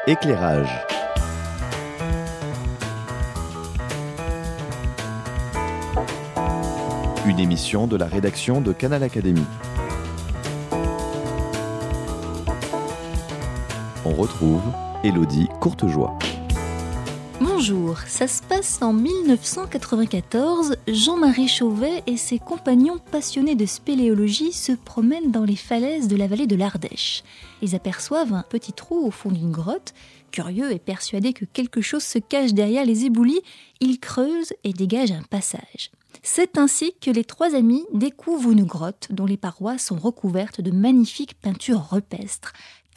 Éclairage. Une émission de la rédaction de Canal Académie. On retrouve Élodie Courtejoie. Bonjour, ça se passe en 1994. Jean-Marie Chauvet et ses compagnons passionnés de spéléologie se promènent dans les falaises de la vallée de l'Ardèche. Ils aperçoivent un petit trou au fond d'une grotte. Curieux et persuadés que quelque chose se cache derrière les éboulis, ils creusent et dégagent un passage. C'est ainsi que les trois amis découvrent une grotte dont les parois sont recouvertes de magnifiques peintures rupestres.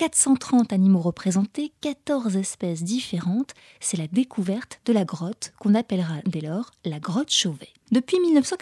430 animaux représentés, 14 espèces différentes, c'est la découverte de la grotte qu'on appellera dès lors la grotte Chauvet. Depuis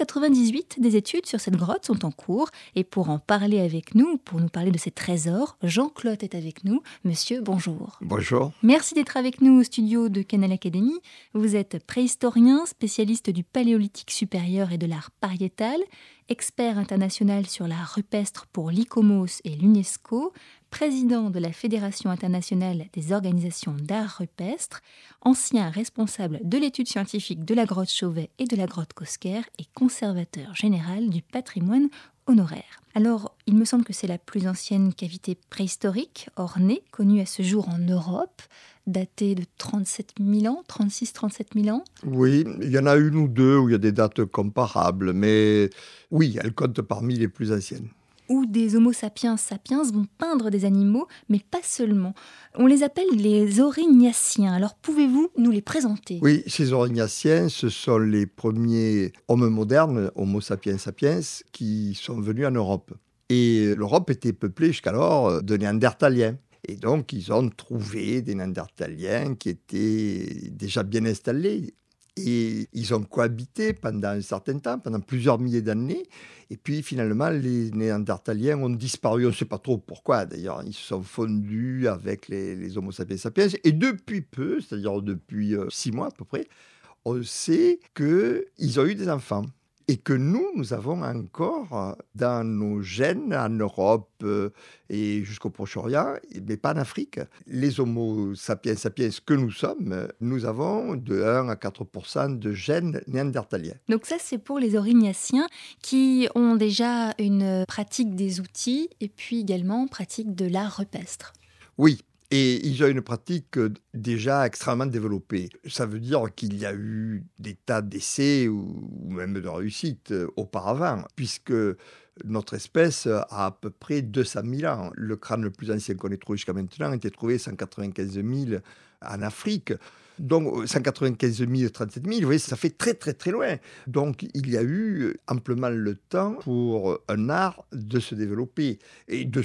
1998, des études sur cette grotte sont en cours et pour en parler avec nous, pour nous parler de ces trésors, Jean-Claude est avec nous. Monsieur, bonjour. Bonjour. Merci d'être avec nous au studio de Canal Académie. Vous êtes préhistorien, spécialiste du paléolithique supérieur et de l'art pariétal, expert international sur l'art rupestre pour l'ICOMOS et l'UNESCO, président de la Fédération internationale des organisations d'art rupestre, ancien responsable de l'étude scientifique de la grotte Chauvet et de la grotte Cosquer et conservateur général du patrimoine honoraire. Alors, il me semble que c'est la plus ancienne cavité préhistorique, ornée, connue à ce jour en Europe, datée de 37 000 ans, 36-37 000 ans. Oui, il y en a une ou deux où il y a des dates comparables, mais oui, elle compte parmi les plus anciennes. Où des Homo sapiens sapiens vont peindre des animaux, mais pas seulement. On les appelle les Aurignaciens. Alors pouvez-vous nous les présenter ? Oui, ces Aurignaciens, ce sont les premiers hommes modernes, Homo sapiens sapiens, qui sont venus en Europe. Et l'Europe était peuplée jusqu'alors de Néandertaliens. Et donc, ils ont trouvé des Néandertaliens qui étaient déjà bien installés. Et ils ont cohabité pendant un certain temps, pendant plusieurs milliers d'années. Et puis finalement, les Néandertaliens ont disparu. On ne sait pas trop pourquoi d'ailleurs. Ils se sont fondus avec les Homo sapiens sapiens. Et depuis peu, c'est-à-dire depuis 6 mois à peu près, on sait qu'ils ont eu des enfants. Et que nous avons encore dans nos gènes, en Europe et jusqu'au Proche-Orient, mais pas en Afrique. Les Homo sapiens sapiens que nous sommes, nous avons de 1 à 4% de gènes néandertaliens. Donc ça, c'est pour les Aurignaciens qui ont déjà une pratique des outils et puis également pratique de l'art rupestre. Oui. Et ils ont une pratique déjà extrêmement développée. Ça veut dire qu'il y a eu des tas d'essais ou même de réussites auparavant, puisque notre espèce a à peu près 200 000 ans. Le crâne le plus ancien qu'on ait trouvé jusqu'à maintenant a été trouvé 195 000 en Afrique. Donc 195 000, 37 000, vous voyez, ça fait très très très loin. Donc il y a eu amplement le temps pour un art de se développer, de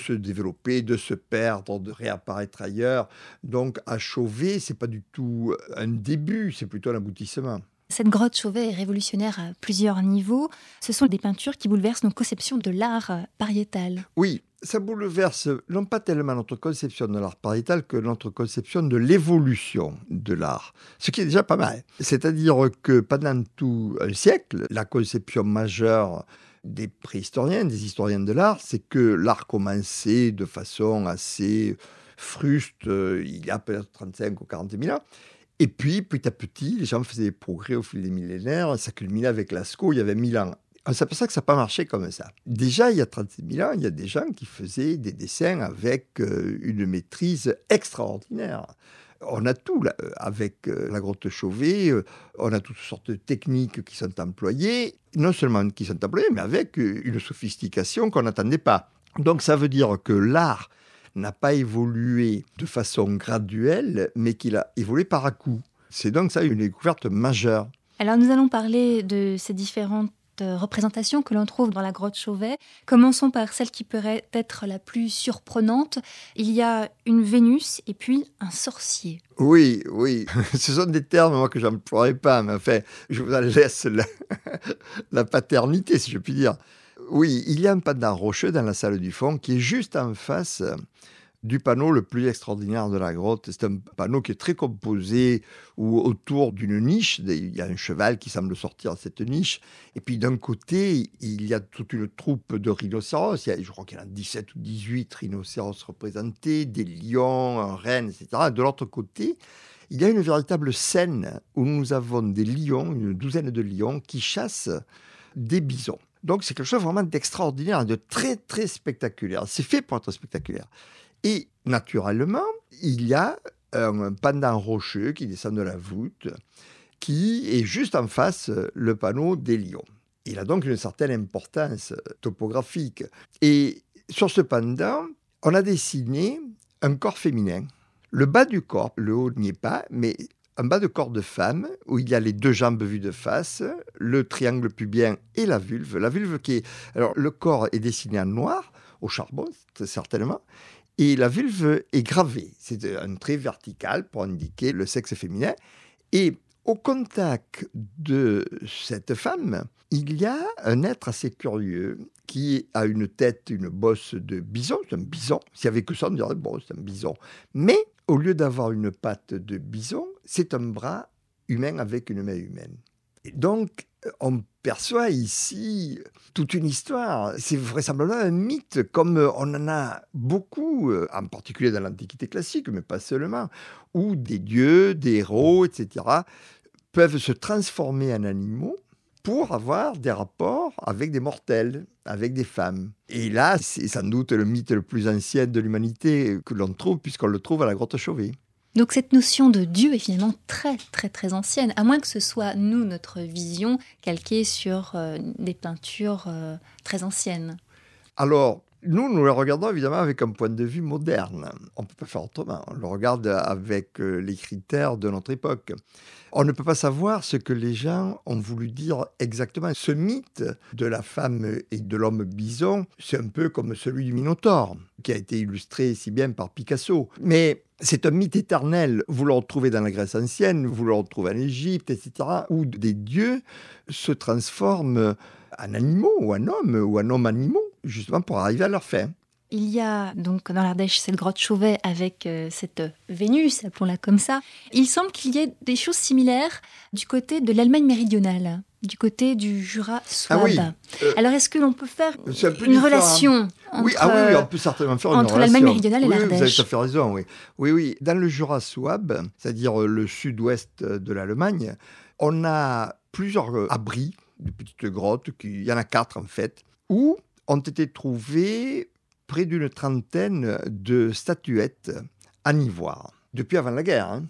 se perdre, de réapparaître ailleurs. Donc à Chauvet, c'est pas du tout un début, c'est plutôt un aboutissement. Cette grotte Chauvet est révolutionnaire à plusieurs niveaux. Ce sont des peintures qui bouleversent nos conceptions de l'art pariétal. Oui, ça bouleverse non pas tellement notre conception de l'art pariétal que notre conception de l'évolution de l'art, ce qui est déjà pas mal. C'est-à-dire que pendant tout un siècle, la conception majeure des préhistoriens, des historiens de l'art, c'est que l'art commençait de façon assez fruste, il y a peut-être 35 ou 40 000 ans. Et puis, petit à petit, les gens faisaient des progrès au fil des millénaires. Ça culminait avec Lascaux, il y avait 1000 ans. On s'aperçoit que ça n'a pas marché comme ça. Déjà, il y a 36 000 ans, il y a des gens qui faisaient des dessins avec une maîtrise extraordinaire. On a tout là, avec la grotte Chauvet, on a toutes sortes de techniques qui sont employées, non seulement qui sont employées, mais avec une sophistication qu'on n'attendait pas. Donc ça veut dire que l'art n'a pas évolué de façon graduelle, mais qu'il a évolué par à-coups. C'est donc ça une découverte majeure. Alors nous allons parler de ces différentes représentations que l'on trouve dans la grotte Chauvet. Commençons par celle qui pourrait être la plus surprenante. Il y a une Vénus et puis un sorcier. Oui, ce sont des termes moi, que je n'emploierai pas, mais enfin, je vous en laisse la paternité, si je puis dire. Oui, il y a un pendant rocheux dans la salle du fond qui est juste en face du panneau le plus extraordinaire de la grotte. C'est un panneau qui est très composé, où autour d'une niche, il y a un cheval qui semble sortir de cette niche. Et puis d'un côté, il y a toute une troupe de rhinocéros. Je crois qu'il y en a 17 ou 18 rhinocéros représentés, des lions, un renne, etc. De l'autre côté, il y a une véritable scène où nous avons des lions, une douzaine de lions, qui chassent des bisons. Donc c'est quelque chose vraiment d'extraordinaire, de très très spectaculaire. C'est fait pour être spectaculaire. Et naturellement, il y a un pendant rocheux qui descend de la voûte, qui est juste en face le panneau des lions. Il a donc une certaine importance topographique. Et sur ce pendant, on a dessiné un corps féminin. Le bas du corps, le haut n'y est pas, mais un bas de corps de femme où il y a les deux jambes vues de face, le triangle pubien et la vulve. La vulve qui est... Alors, le corps est dessiné en noir, au charbon, certainement, et la vulve est gravée. C'est un trait vertical pour indiquer le sexe féminin. Et au contact de cette femme, il y a un être assez curieux qui a une tête, une bosse de bison. C'est un bison. S'il n'y avait que ça, on dirait, bon, c'est un bison. Mais au lieu d'avoir une patte de bison, c'est un bras humain avec une main humaine. Et donc, on perçoit ici toute une histoire. C'est vraisemblablement un mythe, comme on en a beaucoup, en particulier dans l'Antiquité classique, mais pas seulement, où des dieux, des héros, etc., peuvent se transformer en animaux pour avoir des rapports avec des mortels, avec des femmes. Et là, c'est sans doute le mythe le plus ancien de l'humanité que l'on trouve, puisqu'on le trouve à la grotte Chauvet. Donc cette notion de Dieu est finalement très très très ancienne, à moins que ce soit nous, notre vision, calquée sur des peintures très anciennes. Alors, nous le regardons évidemment avec un point de vue moderne. On ne peut pas faire autrement. On le regarde avec les critères de notre époque. On ne peut pas savoir ce que les gens ont voulu dire exactement. Ce mythe de la femme et de l'homme bison, c'est un peu comme celui du Minotaure, qui a été illustré si bien par Picasso. Mais c'est un mythe éternel. Vous le retrouvez dans la Grèce ancienne, vous le retrouvez en Égypte, etc., où des dieux se transforment en animaux ou en hommes animaux, justement pour arriver à leur fin. Il y a donc dans l'Ardèche cette grotte Chauvet avec cette Vénus, appelons-la comme ça. Il semble qu'il y ait des choses similaires du côté de l'Allemagne méridionale, du côté du Jura Souabe. Ah oui, alors est-ce que l'on peut faire une relation entre, oui, on peut certainement faire une entre relation. l'Allemagne méridionale et l'Ardèche? Oui, vous avez tout à fait raison, oui. Oui, dans le Jura Souabe, c'est-à-dire le sud-ouest de l'Allemagne, on a plusieurs abris de petites grottes, il y en a 4 en fait, où ont été trouvées près d'une trentaine de statuettes en ivoire, depuis avant la guerre. Hein.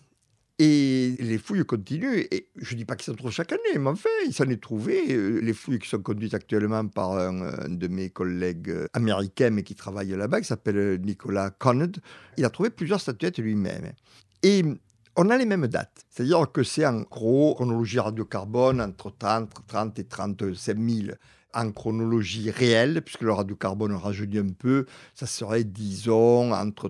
Et les fouilles continuent, et je ne dis pas qu'ils s'en trouvent chaque année, mais enfin, il s'en est trouvé. Les fouilles qui sont conduites actuellement par un de mes collègues américains, mais qui travaille là-bas, qui s'appelle Nicolas Conrad, il a trouvé plusieurs statuettes lui-même. Et on a les mêmes dates, c'est-à-dire que c'est en gros, chronologie radiocarbone, entre 30 et 35 000. En chronologie réelle, puisque le radiocarbone rajeunit un peu, ça serait, disons, entre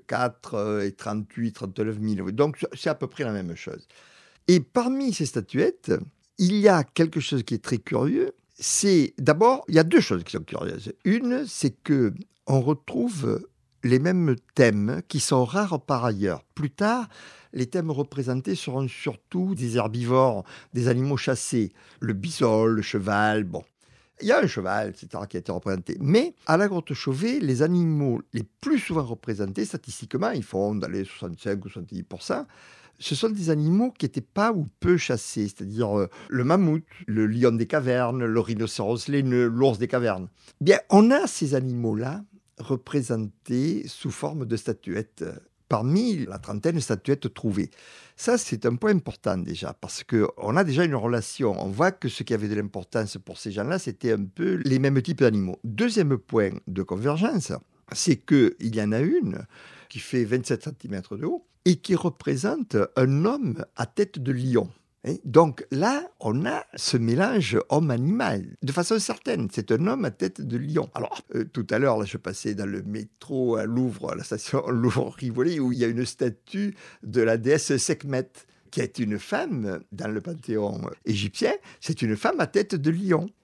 34 et 38, 39 000. Donc, c'est à peu près la même chose. Et parmi ces statuettes, il y a quelque chose qui est très curieux. C'est, d'abord, il y a 2 choses qui sont curieuses. Une, c'est qu'on retrouve les mêmes thèmes qui sont rares par ailleurs. Plus tard, les thèmes représentés seront surtout des herbivores, des animaux chassés, le bison, le cheval, bon. Il y a un cheval, etc., qui a été représenté. Mais à la grotte Chauvet, les animaux les plus souvent représentés, statistiquement, ils font dans les 65 ou 70%, ce sont des animaux qui n'étaient pas ou peu chassés, c'est-à-dire le mammouth, le lion des cavernes, le rhinocéros laineux, l'ours des cavernes. Bien, on a ces animaux-là représentés sous forme de statuettes parmi la trentaine de statuettes trouvées. Ça, c'est un point important déjà, parce qu'on a déjà une relation. On voit que ce qui avait de l'importance pour ces gens-là, c'était un peu les mêmes types d'animaux. Deuxième point de convergence, c'est qu'il y en a une qui fait 27 cm de haut et qui représente un homme à tête de lion. Donc là, on a ce mélange homme-animal, de façon certaine. C'est un homme à tête de lion. Alors, tout à l'heure, là, je passais dans le métro à Louvre, à la station Louvre-Rivoli, où il y a une statue de la déesse Sekhmet, qui est une femme, dans le panthéon égyptien, c'est une femme à tête de lion.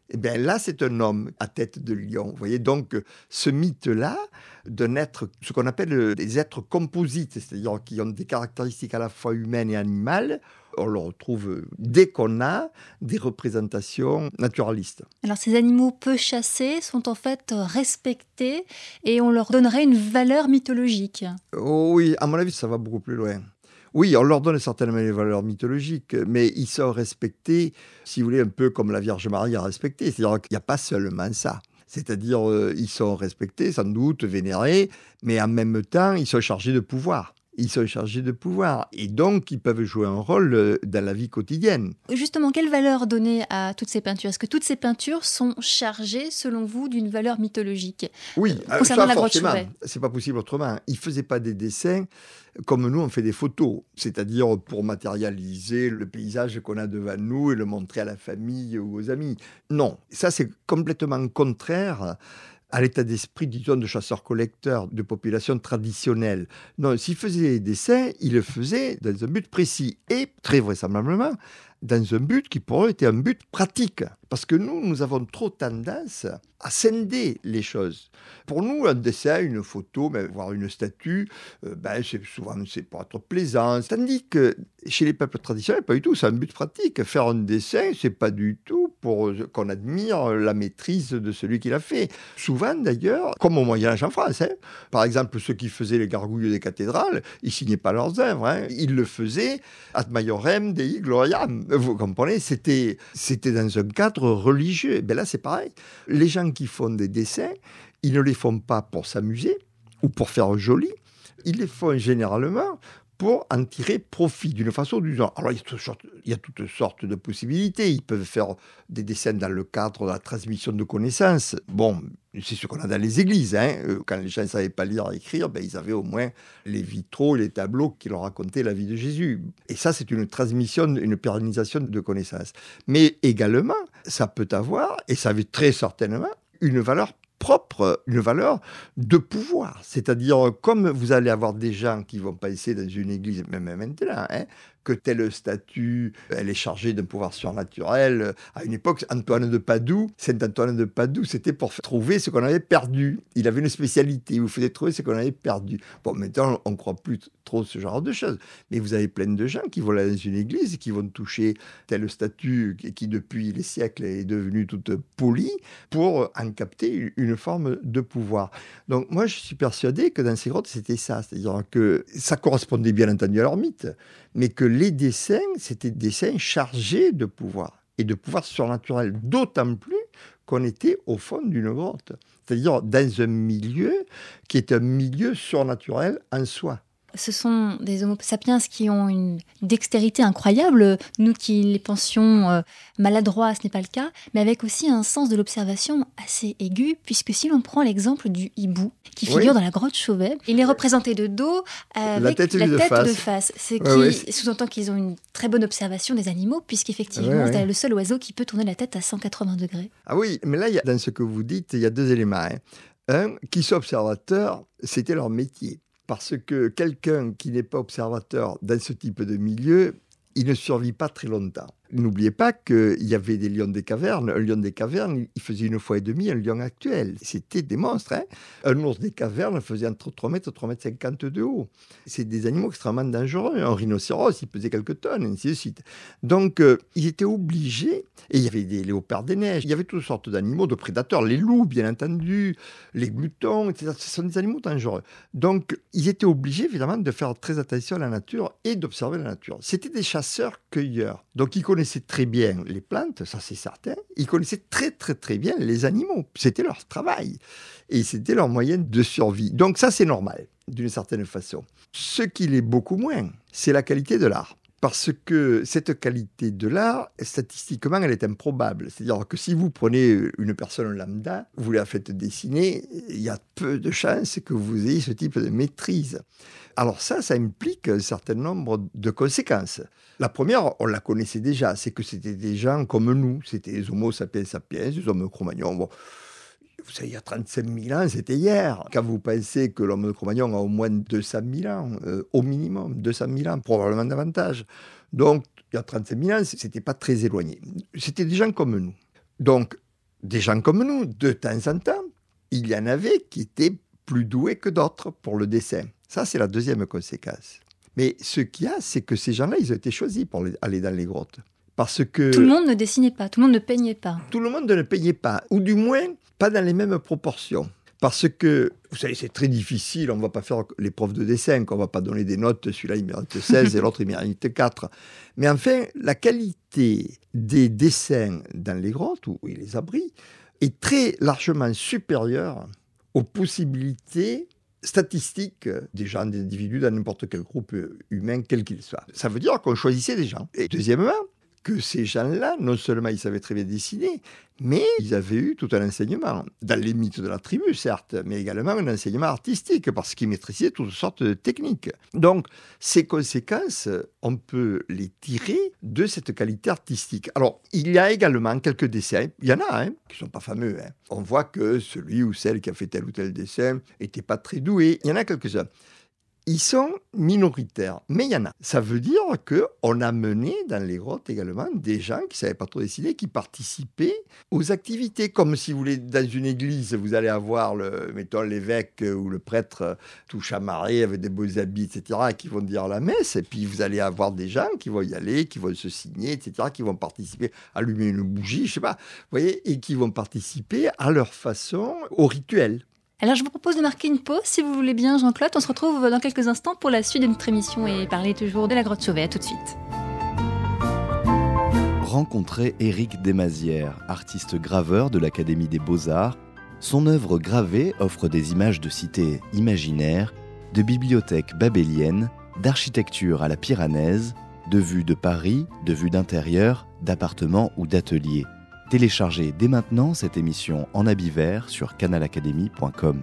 Eh bien là, c'est un homme à tête de lion. Vous voyez, donc ce mythe-là d'un être, ce qu'on appelle des êtres composites, c'est-à-dire qui ont des caractéristiques à la fois humaines et animales, on le retrouve dès qu'on a des représentations naturalistes. Alors ces animaux peu chassés sont en fait respectés et on leur donnerait une valeur mythologique. Oh oui, à mon avis, ça va beaucoup plus loin. Oui, on leur donne certainement les valeurs mythologiques, mais ils sont respectés, si vous voulez, un peu comme la Vierge Marie a respecté. C'est-à-dire qu'il n'y a pas seulement ça. C'est-à-dire, ils sont respectés, sans doute, vénérés, mais en même temps, ils sont chargés de pouvoir. Ils sont chargés de pouvoir et donc ils peuvent jouer un rôle dans la vie quotidienne. Justement, quelle valeur donner à toutes ces peintures ? Est-ce que toutes ces peintures sont chargées, selon vous, d'une valeur mythologique ? Oui, concernant ça, la grotte forcément, Chauvet. c'est pas possible autrement. Ils ne faisaient pas des dessins comme nous, on fait des photos, c'est-à-dire pour matérialiser le paysage qu'on a devant nous et le montrer à la famille ou aux amis. Non, ça c'est complètement contraire à l'état d'esprit, disons, de chasseurs-collecteurs, de population traditionnelle. Non, s'ils faisaient des dessins, ils le faisaient dans un but précis et, très vraisemblablement, dans un but qui pour eux était un but pratique. Parce que nous avons trop tendance à scinder les choses. Pour nous, un dessin, une photo, voire une statue, c'est pour être plaisant. Tandis que chez les peuples traditionnels, pas du tout, c'est un but pratique. Faire un dessin, c'est pas du tout pour qu'on admire la maîtrise de celui qui l'a fait. Souvent, d'ailleurs, comme au Moyen-Âge en France, par exemple, ceux qui faisaient les gargouilles des cathédrales, ils signaient pas leurs œuvres. Ils le faisaient ad maiorem dei gloriam. Vous comprenez, c'était dans un cadre religieux. Ben là, c'est pareil. Les gens qui font des dessins, ils ne les font pas pour s'amuser ou pour faire joli. Ils les font généralement pour en tirer profit d'une façon ou d'une autre. Alors, il y a toutes sortes de possibilités. Ils peuvent faire des dessins dans le cadre de la transmission de connaissances. Bon, c'est ce qu'on a dans les églises. Quand les gens ne savaient pas lire et écrire, ils avaient au moins les vitraux et les tableaux qui leur racontaient la vie de Jésus. Et ça, c'est une transmission, une pérennisation de connaissances. Mais également, ça peut avoir, et ça avait très certainement, une valeur propre, une valeur de pouvoir. C'est-à-dire, comme vous allez avoir des gens qui vont passer dans une église, même maintenant, que telle statue, elle est chargée d'un pouvoir surnaturel. À une époque, Antoine de Padoue, Saint Antoine de Padoue, c'était pour trouver ce qu'on avait perdu. Il avait une spécialité, il vous faisait trouver ce qu'on avait perdu. Bon, maintenant, on ne croit plus trop ce genre de choses. Mais vous avez plein de gens qui vont aller dans une église et qui vont toucher telle statue qui, depuis les siècles, est devenue toute polie pour en capter une forme de pouvoir. Donc, moi, je suis persuadé que dans ces grottes, c'était ça. C'est-à-dire que ça correspondait bien entendu à leur mythe, mais que les dessins, c'était des dessins chargés de pouvoir, et de pouvoir surnaturel, d'autant plus qu'on était au fond d'une grotte, c'est-à-dire dans un milieu qui est un milieu surnaturel en soi. Ce sont des Homo sapiens qui ont une dextérité incroyable. Nous qui les pensions maladroits, ce n'est pas le cas, mais avec aussi un sens de l'observation assez aigu, puisque si l'on prend l'exemple du hibou, qui figure dans la grotte Chauvet, il est représenté de dos avec la tête de face. Ce qui sous-entend qu'ils ont une très bonne observation des animaux, puisqu'effectivement, c'est le seul oiseau qui peut tourner la tête à 180 degrés. Ah oui, mais là, dans ce que vous dites, il y a deux éléments. Un, qui sont observateurs, c'était leur métier. Parce que quelqu'un qui n'est pas observateur dans ce type de milieu, il ne survit pas très longtemps. N'oubliez pas qu'il y avait des lions des cavernes. Un lion des cavernes, il faisait 1,5 fois un lion actuel. C'était des monstres. Un ours des cavernes faisait entre 3 mètres et 3,50 mètres de haut. C'est des animaux extrêmement dangereux. Un rhinocéros, il pesait quelques tonnes, ainsi de suite. Donc, ils étaient obligés. Et il y avait des léopards des neiges. Il y avait toutes sortes d'animaux, de prédateurs. Les loups, bien entendu, les gloutons, etc. Ce sont des animaux dangereux. Donc, ils étaient obligés, évidemment, de faire très attention à la nature et d'observer la nature. C'était des chasseurs-cueilleurs. Donc, ils connaissaient très bien les plantes, ça c'est certain. Ils connaissaient très très très bien les animaux. C'était leur travail. Et c'était leur moyen de survie. Donc ça c'est normal, d'une certaine façon. Ce qui l'est beaucoup moins, c'est la qualité de l'art. Parce que cette qualité de l'art, statistiquement, elle est improbable. C'est-à-dire que si vous prenez une personne lambda, vous la faites dessiner, il y a peu de chances que vous ayez ce type de maîtrise. Alors ça implique un certain nombre de conséquences. La première, on la connaissait déjà, c'est que c'était des gens comme nous. C'était les Homo sapiens sapiens, les hommes Cro-Magnons. Bon, vous savez, il y a 35 000 ans, c'était hier. Quand vous pensez que l'homme de Cro-Magnon a au moins 200 000 ans, au minimum 200 000 ans, probablement davantage. Donc, il y a 35 000 ans, ce n'était pas très éloigné. C'était des gens comme nous. Donc, des gens comme nous, de temps en temps, il y en avait qui étaient plus doués que d'autres pour le dessin. Ça, c'est la deuxième conséquence. Mais ce qu'il y a, c'est que ces gens-là, ils ont été choisis pour aller dans les grottes. Parce que Tout le monde ne dessinait pas, tout le monde ne peignait pas. tout le monde ne payait pas, ou du moins pas dans les mêmes proportions. Parce que, vous savez, c'est très difficile, on ne va pas faire l'épreuve de dessin, qu'on ne va pas donner des notes, celui-là il mérite 16 et l'autre il mérite 4. Mais enfin, la qualité des dessins dans les grottes, ou les abris, est très largement supérieure aux possibilités statistiques des gens, des individus dans n'importe quel groupe humain, quel qu'il soit. Ça veut dire qu'on choisissait des gens. Et deuxièmement, que ces gens-là, non seulement ils savaient très bien dessiner, mais ils avaient eu tout un enseignement, dans les mythes de la tribu, certes, mais également un enseignement artistique, parce qu'ils maîtrisaient toutes sortes de techniques. Donc, ces conséquences, on peut les tirer de cette qualité artistique. Alors, il y a également quelques dessins, il y en a, qui ne sont pas fameux. On voit que celui ou celle qui a fait tel ou tel dessin n'était pas très doué. Il y en a quelques-uns. Ils sont minoritaires, mais il y en a. Ça veut dire qu'on a mené dans les grottes également des gens qui ne savaient pas trop dessiner, qui participaient aux activités. Comme si vous voulez, dans une église, vous allez avoir, mettons, l'évêque ou le prêtre tout chamarré avec des beaux habits, etc., qui vont dire la messe. Et puis vous allez avoir des gens qui vont y aller, qui vont se signer, etc., qui vont participer, allumer une bougie, je ne sais pas, vous voyez, et qui vont participer à leur façon au rituel. Alors je vous propose de marquer une pause, si vous voulez bien, Jean-Claude. On se retrouve dans quelques instants pour la suite de notre émission et parler toujours de la grotte Chauvet. À tout de suite. Rencontrez Éric Desmazières, artiste graveur de l'Académie des Beaux-Arts. Son œuvre gravée offre des images de cités imaginaires, de bibliothèques babéliennes, d'architecture à la pyranaise, de vues de Paris, de vues d'intérieur, d'appartements ou d'ateliers. Téléchargez dès maintenant cette émission en habit vert sur canalacademy.com.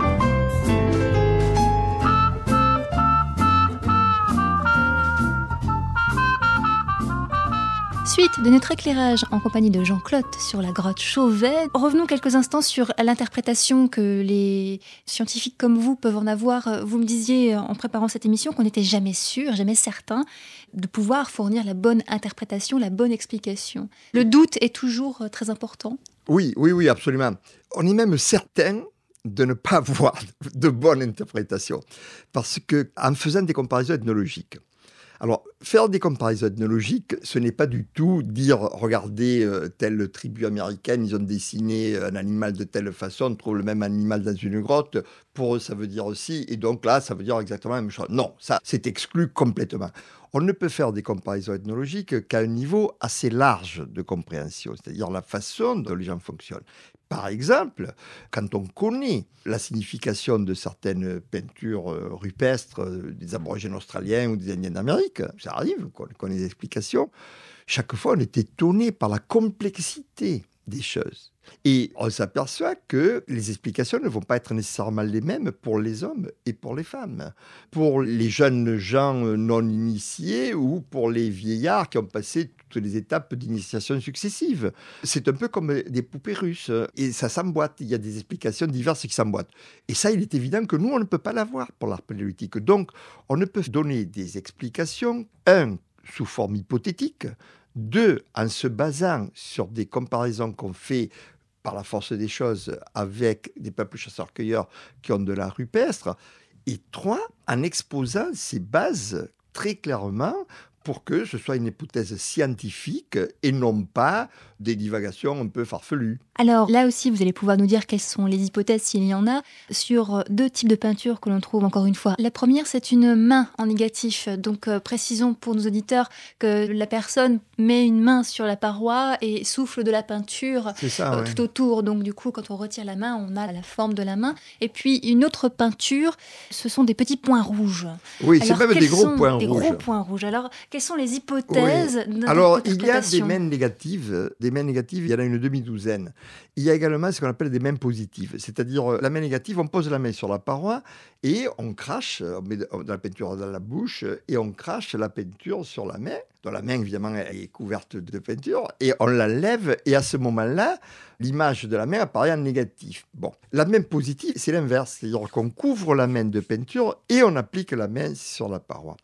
Suite de notre éclairage en compagnie de Jean-Claude sur la grotte Chauvet. Revenons quelques instants sur l'interprétation que les scientifiques comme vous peuvent en avoir. Vous me disiez en préparant cette émission qu'on n'était jamais sûr, jamais certain de pouvoir fournir la bonne interprétation, la bonne explication. Le doute est toujours très important. Oui, absolument. On est même certain de ne pas avoir de bonne interprétation. Parce qu'en faisant des comparaisons ethnologiques, alors, faire des comparaisons ethnologiques, ce n'est pas du tout dire, regardez, telle tribu américaine, ils ont dessiné un animal de telle façon, on trouve le même animal dans une grotte. Pour eux, ça veut dire aussi, et donc là, ça veut dire exactement la même chose. Non, ça, c'est exclu complètement. On ne peut faire des comparaisons ethnologiques qu'à un niveau assez large de compréhension, c'est-à-dire la façon dont les gens fonctionnent. Par exemple, quand on connaît la signification de certaines peintures rupestres des aborigènes australiens ou des Indiens d'Amérique, ça arrive qu'on connaît des explications, chaque fois on est étonné par la complexité des choses. Et on s'aperçoit que les explications ne vont pas être nécessairement les mêmes pour les hommes et pour les femmes. Pour les jeunes gens non initiés ou pour les vieillards qui ont passé toutes les étapes d'initiation successives. C'est un peu comme des poupées russes. Et ça s'emboîte. Il y a des explications diverses qui s'emboîtent. Et ça, il est évident que nous, on ne peut pas l'avoir pour l'art paléolithique. Donc, on ne peut donner des explications, sous forme hypothétique, 2, en se basant sur des comparaisons qu'on fait par la force des choses avec des peuples chasseurs-cueilleurs qui ont de l'art rupestre, et 3, en exposant ces bases très clairement pour que ce soit une hypothèse scientifique et non pas des divagations un peu farfelues. Alors là aussi, vous allez pouvoir nous dire quelles sont les hypothèses, s'il y en a, sur 2 types de peintures que l'on trouve encore une fois. La première, c'est une main en négatif. Donc précisons pour nos auditeurs que la personne met une main sur la paroi et souffle de la peinture tout autour. Donc du coup, quand on retire la main, on a la forme de la main. Et puis une autre peinture, ce sont des petits points rouges. Oui, alors, c'est même des gros points rouges. Des gros points rouges. Alors, quelles sont les hypothèses d'interprétation ? Alors, il y a des mains négatives. Des mains négatives, il y en a une demi-douzaine. Il y a également ce qu'on appelle des mains positives. C'est-à-dire, la main négative, on pose la main sur la paroi et on crache, on met de la peinture dans la bouche et on crache la peinture sur la main. Dont la main, évidemment, est couverte de peinture. Et on la lève et à ce moment-là, l'image de la main apparaît en négatif. Bon, la main positive, c'est l'inverse. C'est-à-dire qu'on couvre la main de peinture et on applique la main sur la paroi.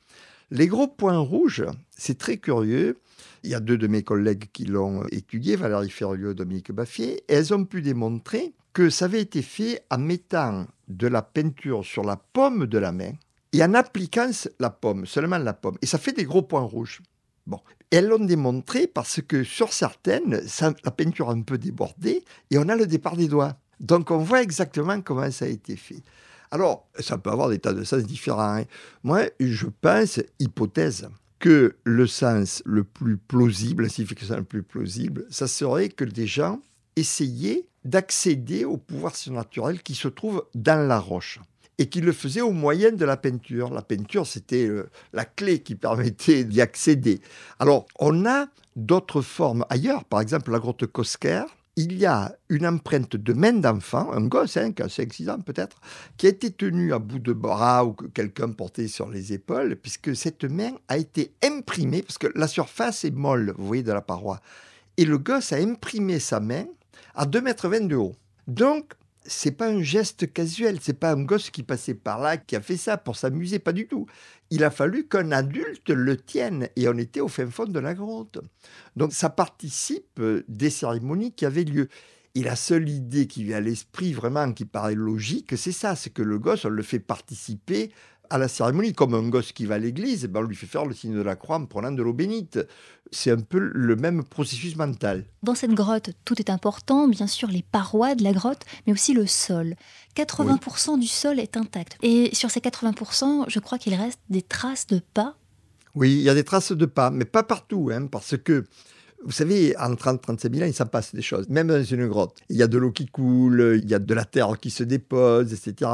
Les gros points rouges, c'est très curieux. Il y a 2 de mes collègues qui l'ont étudié, Valérie Ferrieux et Dominique Baffier, et elles ont pu démontrer que ça avait été fait en mettant de la peinture sur la paume de la main et en appliquant la paume, seulement la paume. Et ça fait des gros points rouges. Bon. Et elles l'ont démontré parce que sur certaines, la peinture a un peu débordé et on a le départ des doigts. Donc on voit exactement comment ça a été fait. Alors, ça peut avoir des tas de sens différents. Hein. Moi, je pense, hypothèse, que le sens le plus plausible, la signification la plus plausible, ça serait que des gens essayaient d'accéder au pouvoir surnaturel qui se trouve dans la roche et qui le faisaient au moyen de la peinture. La peinture, c'était la clé qui permettait d'y accéder. Alors, on a d'autres formes ailleurs, par exemple la grotte Cosquer. Il y a une empreinte de main d'enfant, un gosse, qui a 5-6 ans peut-être, qui a été tenu à bout de bras ou que quelqu'un portait sur les épaules, puisque cette main a été imprimée, parce que la surface est molle, vous voyez, de la paroi. Et le gosse a imprimé sa main à 2,20 m de haut. Donc, c'est pas un geste casuel, c'est pas un gosse qui passait par là, qui a fait ça pour s'amuser, pas du tout. Il a fallu qu'un adulte le tienne, et on était au fin fond de la grotte. Donc ça participe des cérémonies qui avaient lieu. Et la seule idée qui vient à l'esprit, vraiment, qui paraît logique, c'est ça, c'est que le gosse, on le fait participer à la cérémonie. Comme un gosse qui va à l'église, on lui fait faire le signe de la croix en prenant de l'eau bénite. C'est un peu le même processus mental. Dans cette grotte, tout est important, bien sûr les parois de la grotte, mais aussi le sol. 80% du sol est intact. Et sur ces 80%, je crois qu'il reste des traces de pas. Oui, il y a des traces de pas, mais pas partout, parce que, vous savez, en 30-35 000 ans, il s'en passe des choses. Même dans une grotte, il y a de l'eau qui coule, il y a de la terre qui se dépose, etc.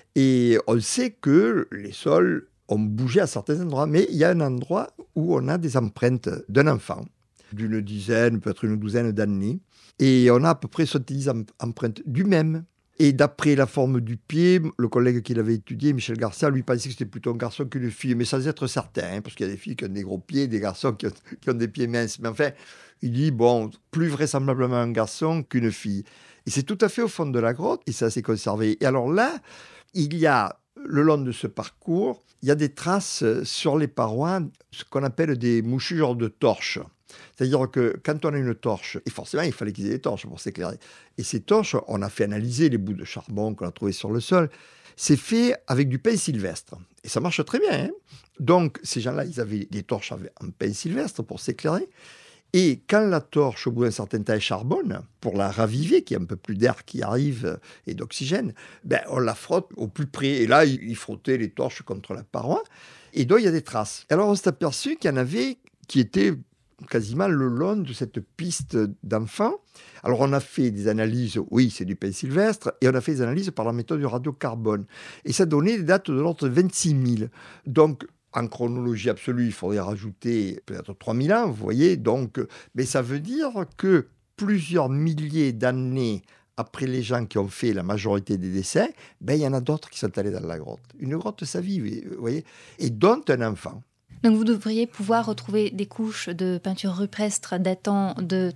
Et on sait que les sols ont bougé à certains endroits, mais il y a un endroit où on a des empreintes d'un enfant, d'une dizaine, peut-être une douzaine d'années, et on a à peu près 70 empreintes du même. Et d'après la forme du pied, le collègue qui l'avait étudié, Michel Garcia, lui pensait que c'était plutôt un garçon qu'une fille, mais sans être certain, parce qu'il y a des filles qui ont des gros pieds, des garçons qui ont des pieds minces. Mais enfin, il dit, bon, plus vraisemblablement un garçon qu'une fille. Et c'est tout à fait au fond de la grotte, et ça s'est conservé. Et alors là, il y a, le long de ce parcours, il y a des traces sur les parois, ce qu'on appelle des mouchures de torches. C'est-à-dire que quand on a une torche, et forcément il fallait qu'ils aient des torches pour s'éclairer, et ces torches, on a fait analyser les bouts de charbon qu'on a trouvés sur le sol, c'est fait avec du pain sylvestre. Et ça marche très bien. Hein. Donc ces gens-là, ils avaient des torches en pain sylvestre pour s'éclairer. Et quand la torche, au bout d'un certain temps, charbonne, pour la raviver, qu'il y ait un peu plus d'air qui arrive et d'oxygène, on la frotte au plus près. Et là, ils frottaient les torches contre la paroi. Et donc, il y a des traces. Alors, on s'est aperçu qu'il y en avait qui étaient quasiment le long de cette piste d'enfants. Alors, on a fait des analyses, oui, c'est du pain sylvestre, et on a fait des analyses par la méthode du radiocarbone. Et ça donnait des dates de l'ordre de 26 000. Donc, en chronologie absolue, il faudrait rajouter peut-être 3000 ans, vous voyez. Donc, mais ça veut dire que plusieurs milliers d'années après les gens qui ont fait la majorité des dessins, il y en a d'autres qui sont allés dans la grotte. Une grotte, ça vit, vous voyez, et dont un enfant. Donc vous devriez pouvoir retrouver des couches de peinture rupestre datant de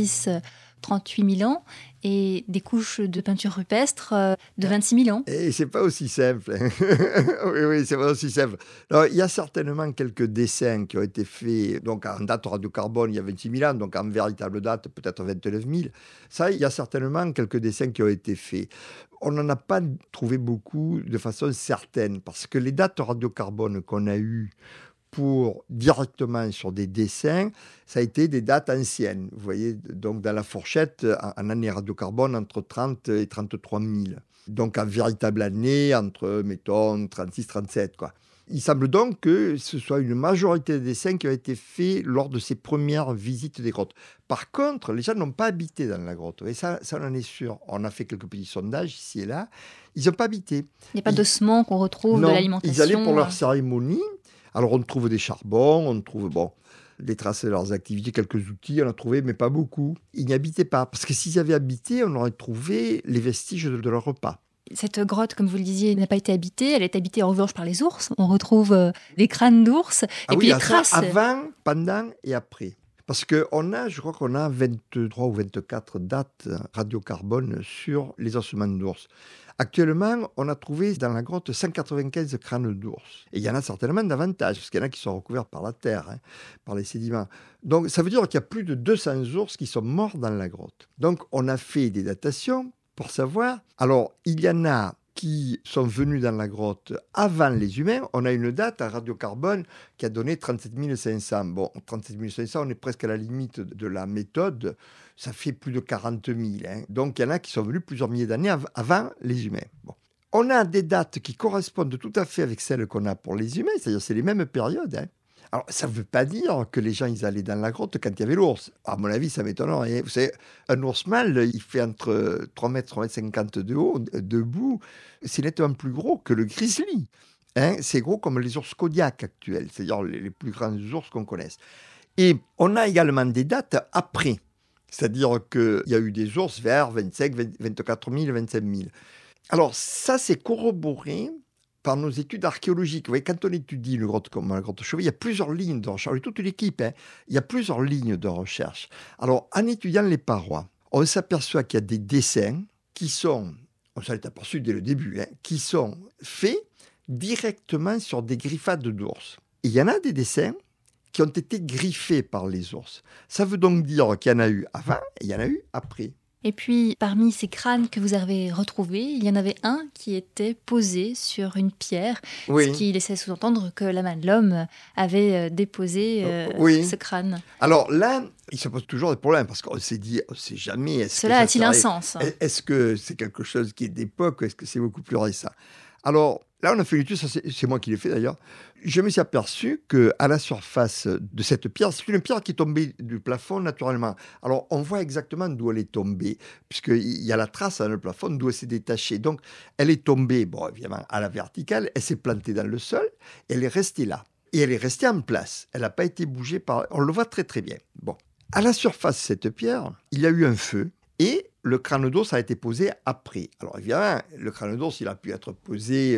38 000 ans et des couches de peinture rupestre de 26 000 ans. Et c'est pas aussi simple. oui, c'est pas aussi simple. Alors, il y a certainement quelques dessins qui ont été faits, donc en date radiocarbone, il y a 26 000 ans, donc en véritable date, peut-être 29 000. Ça, il y a certainement quelques dessins qui ont été faits. On n'en a pas trouvé beaucoup de façon certaine, parce que les dates radiocarbone qu'on a eues pour directement sur des dessins, ça a été des dates anciennes. Vous voyez, donc dans la fourchette, en année radiocarbone, entre 30 et 33 000. Donc en véritable année, entre, mettons, 36, 37, quoi. Il semble donc que ce soit une majorité des dessins qui ont été faits lors de ces premières visites des grottes. Par contre, les gens n'ont pas habité dans la grotte. Et ça on en est sûr. On a fait quelques petits sondages ici et là. Ils n'ont pas habité. Il n'y a pas d'ossements qu'on retrouve, de l'alimentation. Ils allaient pour leur cérémonie. Alors, on trouve des charbons, on trouve des traces de leurs activités, quelques outils, on a trouvé, mais pas beaucoup. Ils n'y habitaient pas, parce que s'ils avaient habité, on aurait trouvé les vestiges de leur repas. Cette grotte, comme vous le disiez, n'a pas été habitée. Elle est habitée en revanche par les ours. On retrouve des crânes d'ours et puis les traces. Avant, pendant et après. Parce je crois qu'on a 23 ou 24 dates radiocarbone sur les ossements d'ours. Actuellement, on a trouvé dans la grotte 195 crânes d'ours. Et il y en a certainement davantage, parce qu'il y en a qui sont recouverts par la terre, par les sédiments. Donc ça veut dire qu'il y a plus de 200 ours qui sont morts dans la grotte. Donc on a fait des datations pour savoir. Alors il y en a qui sont venus dans la grotte avant les humains. On a une date à radiocarbone qui a donné 37 500. Bon, 37 500, on est presque à la limite de la méthode. Ça fait plus de 40 000. Donc, il y en a qui sont venus plusieurs milliers d'années avant les humains. Bon. On a des dates qui correspondent tout à fait avec celles qu'on a pour les humains, c'est-à-dire c'est les mêmes périodes. Alors, ça ne veut pas dire que les gens ils allaient dans la grotte quand il y avait l'ours. À mon avis, ça m'étonnerait. Vous savez, un ours mâle, il fait entre 3 mètres, 3,50 m de haut, debout. C'est nettement plus gros que le grizzly. C'est gros comme les ours Kodiak actuels, c'est-à-dire les plus grands ours qu'on connaisse. Et on a également des dates après. C'est-à-dire qu'il y a eu des ours vers 25, 24 000, 25 000. Alors, ça, c'est corroboré par nos études archéologiques. Vous voyez, quand on étudie une grotte comme la grotte Chauvet, il y a plusieurs lignes de recherche. Toute l'équipe, il y a plusieurs lignes de recherche. Alors, en étudiant les parois, on s'aperçoit qu'il y a des dessins qui sont, on s'en est aperçu dès le début, qui sont faits directement sur des griffades d'ours. Et il y en a des dessins qui ont été griffés par les ours. Ça veut donc dire qu'il y en a eu avant et il y en a eu après. Et puis, parmi ces crânes que vous avez retrouvés, il y en avait un qui était posé sur une pierre, oui. Ce qui laissait sous-entendre que la main de l'homme avait déposé ce crâne. Alors là, il se pose toujours des problèmes, parce qu'on s'est dit, on ne sait jamais... Cela a-t-il un sens ? Est-ce que c'est quelque chose qui est d'époque, ou est-ce que c'est beaucoup plus récent ? Alors, là, on a fait une étude, ça, c'est moi qui l'ai fait d'ailleurs. Je me suis aperçu qu'à la surface de cette pierre, c'est une pierre qui est tombée du plafond naturellement. Alors, on voit exactement d'où elle est tombée, puisqu'il y a la trace dans le plafond d'où elle s'est détachée. Donc, elle est tombée, bon, évidemment, à la verticale, elle s'est plantée dans le sol, et elle est restée là. Et elle est restée en place. Elle n'a pas été bougée par... On le voit très, très bien. Bon. À la surface de cette pierre, il y a eu un feu, et le crâne d'ours a été posé après. Alors évidemment, le crâne d'ours, il a pu être posé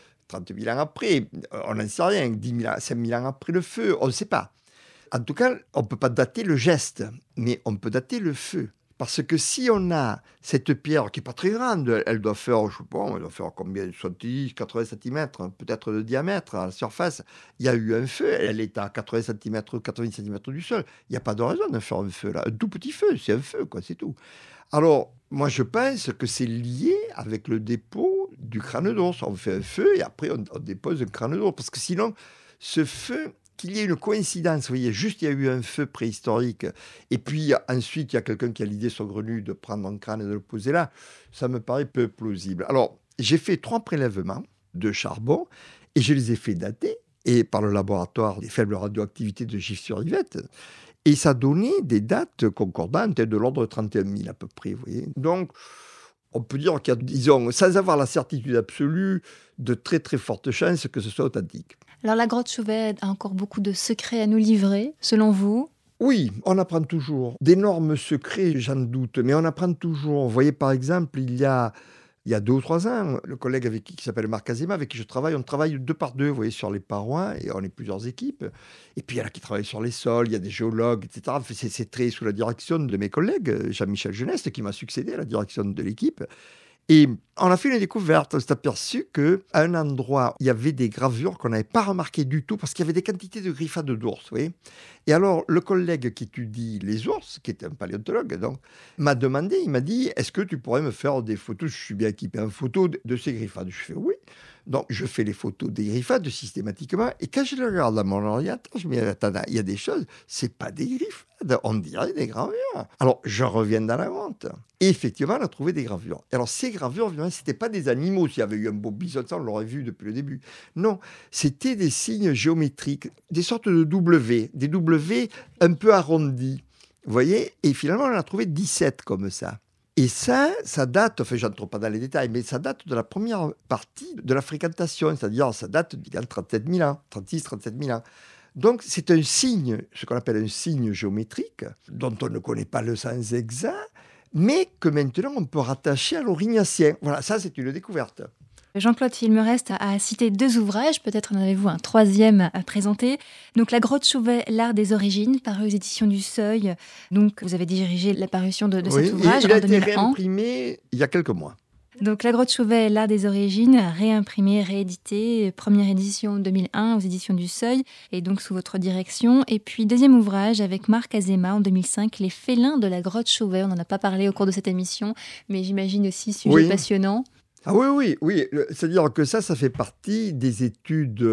30 000 ans après. On n'en sait rien, 10 000 ans, 5 000 ans après le feu, on ne sait pas. En tout cas, on ne peut pas dater le geste, mais on peut dater le feu. Parce que si on a cette pierre qui n'est pas très grande, elle doit faire, je ne sais pas, elle doit faire combien, 70, 80 cm, peut-être de diamètre à la surface. Il y a eu un feu, elle est à 80 cm, 90 cm du sol. Il n'y a pas de raison de faire un feu là. Un tout petit feu, c'est un feu, quoi, c'est tout. Alors, moi, je pense que c'est lié avec le dépôt du crâne d'ours. On fait un feu et après, on dépose un crâne d'ours. Parce que sinon, ce feu... qu'il y ait une coïncidence, vous voyez, juste il y a eu un feu préhistorique, et puis ensuite il y a quelqu'un qui a l'idée saugrenue de prendre un crâne et de le poser là, ça me paraît peu plausible. Alors, j'ai fait 3 prélèvements de charbon, et je les ai fait dater, et par le laboratoire des faibles radioactivités de Gif-sur-Yvette, et ça donnait des dates concordantes de l'ordre de 31 000 à peu près, vous voyez. Donc, on peut dire qu'il y a, disons, sans avoir la certitude absolue, de très très fortes chances que ce soit authentique. Alors la grotte Chauvet a encore beaucoup de secrets à nous livrer, selon vous ? Oui, on apprend toujours. D'énormes secrets, j'en doute, mais on apprend toujours. Vous voyez, par exemple, il y a 2 ou 3 ans, le collègue qui s'appelle Marc Azema, avec qui je travaille, on travaille 2 par 2, vous voyez, sur les parois, et on est plusieurs équipes. Et puis, il y en a qui travaillent sur les sols, il y a des géologues, etc. C'est très sous la direction de mes collègues, Jean-Michel Geneste, qui m'a succédé à la direction de l'équipe. Et on a fait une découverte, on s'est aperçu qu'à un endroit, il y avait des gravures qu'on n'avait pas remarquées du tout, parce qu'il y avait des quantités de griffades d'ours, vous voyez. Et alors, le collègue qui étudie les ours, qui est un paléontologue, donc, m'a demandé, il m'a dit, est-ce que tu pourrais me faire des photos, je suis bien équipé en photos de ces griffades. Je fais oui. Donc, je fais les photos des griffades systématiquement, et quand je les regarde dans mon ordinateur, je me dis, attends, il y a des choses, c'est pas des griffades, on dirait des gravures. Alors, je reviens dans la grotte. Et effectivement, on a trouvé des gravures. Et alors, ces gravures, évidemment, ce n'étaient pas des animaux. S'il y avait eu un beau bison, on l'aurait vu depuis le début. Non, c'était des signes géométriques, des sortes de W, des W un peu arrondis. Vous voyez ? Et finalement, on en a trouvé 17 comme ça. Et ça date, enfin, je n'entre pas dans les détails, mais ça date de la première partie de la fréquentation, c'est-à-dire ça date d'il y a 37 000 ans, 36, 37 000 ans. Donc, c'est un signe, ce qu'on appelle un signe géométrique, dont on ne connaît pas le sens exact, mais que maintenant on peut rattacher à l'Aurignacien. Voilà, ça, c'est une découverte. Jean-Claude, il me reste à citer 2 ouvrages, peut-être en avez-vous un 3e à présenter. Donc La grotte Chauvet, l'art des origines, paru aux éditions du Seuil. Donc vous avez dirigé la parution de cet ouvrage en 2001. Il a été réimprimé il y a quelques mois. Donc la grotte Chauvet, l'art des origines, réimprimé, réédité, première édition 2001 aux éditions du Seuil, et donc sous votre direction. Et puis deuxième ouvrage avec Marc Azéma en 2005, Les félins de la grotte Chauvet. On n'en a pas parlé au cours de cette émission, mais j'imagine aussi sujet passionnant. Ah oui. C'est-à-dire que ça fait partie des études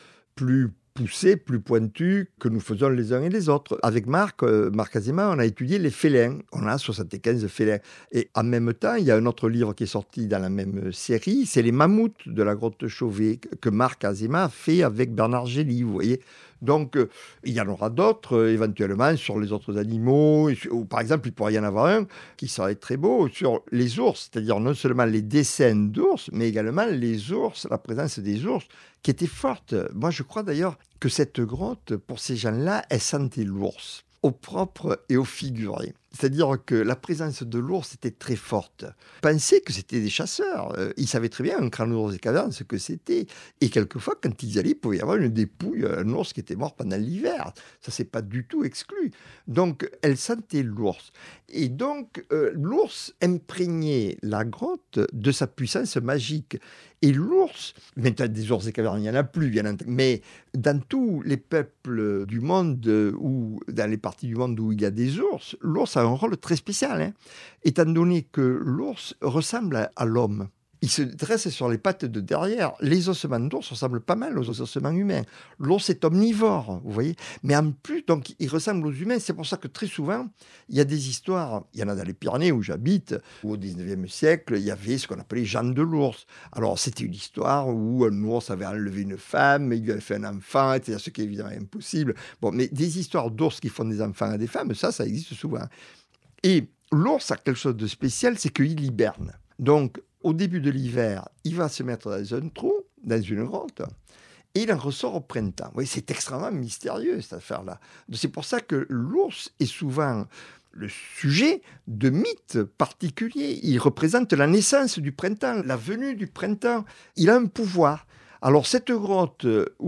plus poussées, plus pointues que nous faisons les uns et les autres. Avec Marc Azéma, on a étudié les félins. On a 75 félins. Et en même temps, il y a un autre livre qui est sorti dans la même série, c'est Les mammouths de la grotte Chauvet, que Marc Azéma a fait avec Bernard Gély, vous voyez. Donc, il y en aura d'autres, éventuellement, sur les autres animaux. Ou, par exemple, il pourrait y en avoir un qui serait très beau sur les ours, c'est-à-dire non seulement les dessins d'ours, mais également les ours, la présence des ours, qui était forte. Moi, je crois d'ailleurs que cette grotte, pour ces gens-là, elle sentait l'ours, au propre et au figuré. C'est-à-dire que la présence de l'ours était très forte. Pensez que c'était des chasseurs. Ils savaient très bien, un crâne des cavernes, ce que c'était. Et quelquefois, quand ils y allaient, il pouvait y avoir une dépouille, un ours qui était mort pendant l'hiver. Ça, c'est pas du tout exclu. Donc, elle sentait l'ours. Et donc, l'ours imprégnait la grotte de sa puissance magique. Et l'ours, maintenant des ours des cavernes, il n'y en a plus, mais dans tous les peuples du monde, ou dans les parties du monde où il y a des ours, l'ours a un rôle très spécial, étant donné que l'ours ressemble à l'homme. Il se dresse sur les pattes de derrière. Les ossements d'ours ressemblent pas mal aux ossements humains. L'ours est omnivore, vous voyez. Mais en plus, donc, il ressemble aux humains. C'est pour ça que très souvent, il y a des histoires. Il y en a dans les Pyrénées où j'habite, où au 19e siècle, il y avait ce qu'on appelait Jeanne de l'ours. Alors, c'était une histoire où un ours avait enlevé une femme, il lui avait fait un enfant, c'est-à-dire ce qui est évidemment impossible. Bon, mais des histoires d'ours qui font des enfants à des femmes, ça existe souvent. Et l'ours a quelque chose de spécial, c'est qu'il hiberne. Donc, au début de l'hiver, il va se mettre dans un trou, dans une grotte, et il en ressort au printemps. Vous voyez, c'est extrêmement mystérieux, cette affaire-là. C'est pour ça que l'ours est souvent le sujet de mythes particuliers. Il représente la naissance du printemps, la venue du printemps. Il a un pouvoir. Alors, cette grotte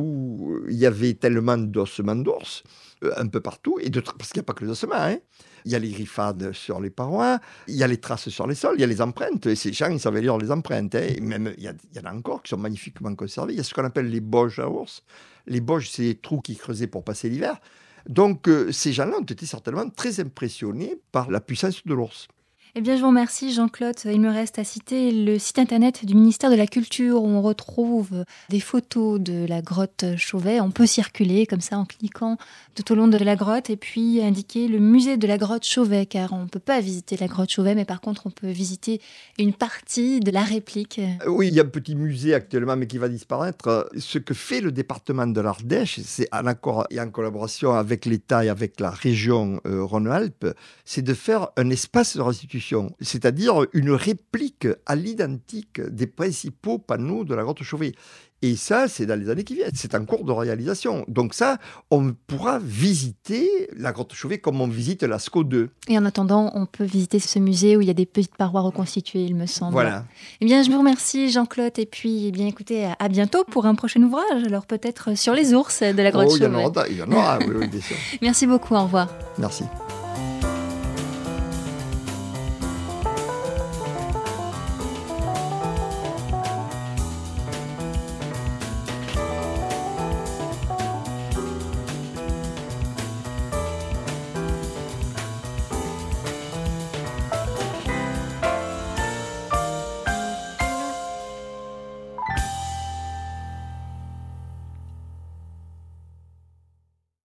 où il y avait tellement d'ossements d'ours, un peu partout, parce qu'il n'y a pas que les ossements, il y a les griffades sur les parois, il y a les traces sur les sols, il y a les empreintes. Et ces gens, ils savaient lire les empreintes. Et même, il y en a encore qui sont magnifiquement conservés. Il y a ce qu'on appelle les boges à ours. Les boges, c'est les trous qu'ils creusaient pour passer l'hiver. Donc, ces gens-là ont été certainement très impressionnés par la puissance de l'ours. Eh bien, je vous remercie, Jean-Claude. Il me reste à citer le site internet du ministère de la Culture où on retrouve des photos de la grotte Chauvet. On peut circuler comme ça en cliquant tout au long de la grotte et puis indiquer le musée de la grotte Chauvet, car on ne peut pas visiter la grotte Chauvet, mais par contre, on peut visiter une partie de la réplique. Oui, il y a un petit musée actuellement, mais qui va disparaître. Ce que fait le département de l'Ardèche, c'est en accord et en collaboration avec l'État et avec la région Rhône-Alpes, c'est de faire un espace de restitution. C'est-à-dire une réplique à l'identique des principaux panneaux de la grotte Chauvet. Et ça, c'est dans les années qui viennent. C'est en cours de réalisation. Donc ça, on pourra visiter la grotte Chauvet comme on visite Lascaux 2. Et en attendant, on peut visiter ce musée où il y a des petites parois reconstituées, il me semble. Voilà. Eh bien, je vous remercie, Jean-Claude. Et puis, eh bien, écoutez, à bientôt pour un prochain ouvrage. Alors peut-être sur les ours de la grotte Chauvet. Il y en aura, oui, bien sûr. Merci beaucoup, au revoir. Merci.